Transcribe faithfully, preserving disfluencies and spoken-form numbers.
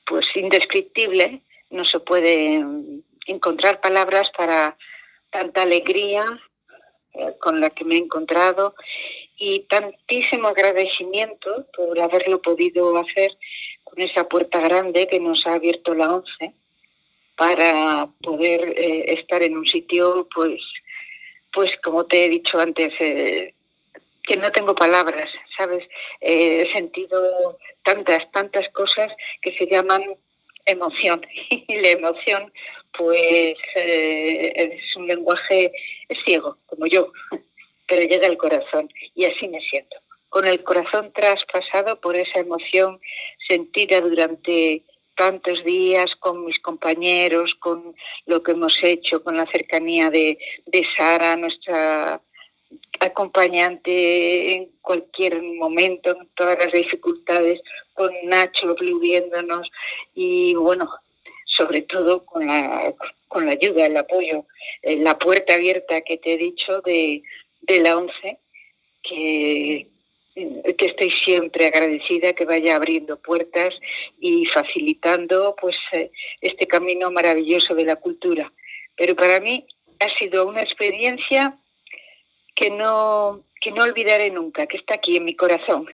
pues indescriptible. No se puede encontrar palabras para tanta alegría eh, con la que me he encontrado, y tantísimo agradecimiento por haberlo podido hacer con esa puerta grande que nos ha abierto la ONCE para poder eh, estar en un sitio, pues, pues como te he dicho antes, eh, que no tengo palabras, ¿sabes? Eh, he sentido tantas, tantas cosas que se llaman emoción. Y la emoción, pues, eh, es un lenguaje, es ciego, como yo, pero llega al corazón, y así me siento, con el corazón traspasado por esa emoción sentida durante tantos días con mis compañeros, con lo que hemos hecho, con la cercanía de, de Sara, nuestra acompañante en cualquier momento, en todas las dificultades, con Nacho viéndonos, y bueno, sobre todo con la, con la ayuda, el apoyo, eh, la puerta abierta que te he dicho de, de la ONCE, que, que estoy siempre agradecida, que vaya abriendo puertas y facilitando pues eh, este camino maravilloso de la cultura. Pero para mí ha sido una experiencia que no, que no olvidaré nunca, que está aquí en mi corazón.